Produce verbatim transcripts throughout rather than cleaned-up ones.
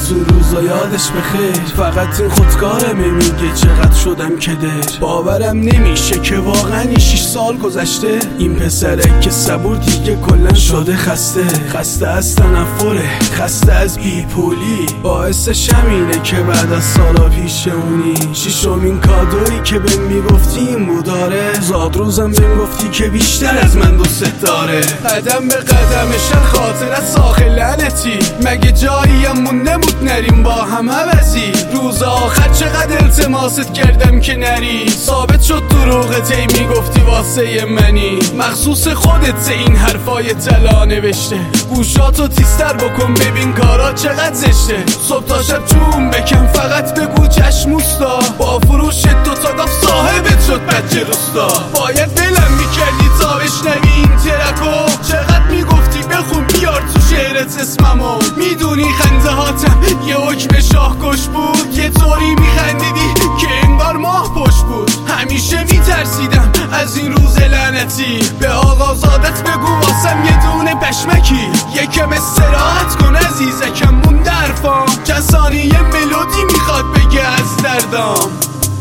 تو روزا یادش بخیر، فقط این خودکارمه میگه چقدر شدم کدر. باورم نمیشه که واقعا شیش سال گذشته، این پسره که صبور دیگه کلن شده خسته. خسته از تنفره، خسته از بیپولی، باعثش همینه که بعد از سالا پیشمونی. شیشمین کادویی که بهم میگفتی این بوداره، زاد روزم بهم گفتی که بیشتر از من دوست داره. قدم به قدمشن خاطر ساخ لعنتی، مگه جاییم مونده بود نریم با هم عوضی. روز آخر چقدر التماست کردم که نری، ثابت شد دروغت ای میگفتی واسه منی. مخصوص خودت این حرفای طلا نوشته، گوشاتو تیزتر بکن ببین کارا چقدر زشته. صبح تا شب چون بکن فقط بگو چشم اوستا، با فروش دوتا گاف صاحبت شد بچه روستا. باید دلم میکردی تا بشنوی این ترکو، چقدر میگفتی بخون بیار تو شعرت اسممو. میدونی خنده هاتم یه حکم شاهکش بود، یه طوری میخندیدی که انگار ماه پشت بود. همیشه میترسیدم از این روز لعنتی، به آقازادت بگو واسم یه دونه پشمکی. یکم استراحت کن عزیزکم مونده حرفام، چند ثانیه ملودی میخواد بگه از دردام.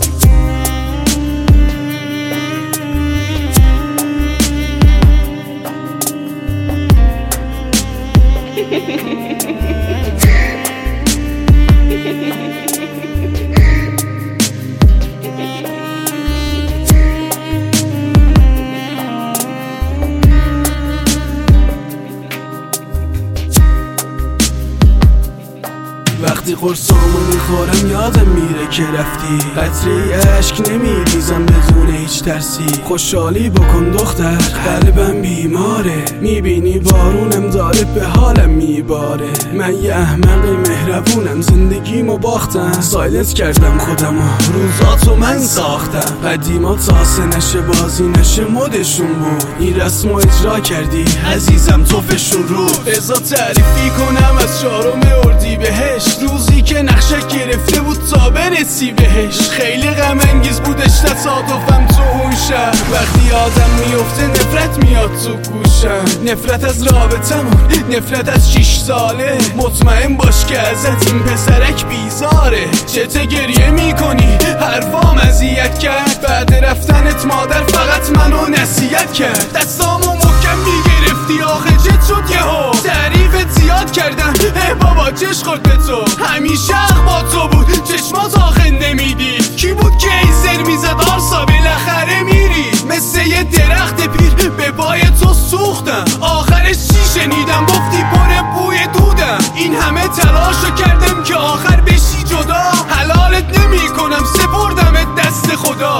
وقتی قرصامو میخورم یادم میره که رفتی، قطره اشک نمیریزم بدون هیچ ترسی. خوشحالی بکن دختر قلبم بیماره، میبینی بارونم داره به حالم میباره. من یه احمق مهربونم زندگیمو باختم، سایلت کردم خودمو روزاتو من ساختم. قدیما تاسه نشه بازی نشه مدشون بود، این رسمو اجرا کردی عزیزم توفشون رو. رضا تعریفی کنم از چهارم اردیبهشت، روزی که نقشه گرفته بود تا برسی بهش. خیلی غم انگیز بودش تصادفم تو اون شهر، وقتی آدم میفته نفرت میاد تو گوشم. نفرت از رابطمون، نفرت از شیش ساله. مطمئن باش که ازت این پسرک بیزاره. چته گریه میکنی حرفام اذیت کرد، بعد رفتنت مادر فقط منو نصیحت کرد. دستامو محکم میگرفتی آخه چت شد یهو، تعریفت زیاد کردم اه بابا چش خورد به تو. همیشه حق با تو بود چشمات آخه نمیدید، کی بود که ایزر میزد آرسا بالاخره میری. مثل یه درخت پیر به پای تو سوختم، آخرش چی شنیدم گفتی پر بوی دودم. این همه تلاشو کردم که آخر بشی جدا، حلالت نمی کنم سپردمت دست خدا.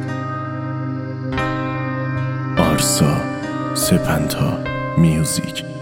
آرسا سپنتا میوزیک.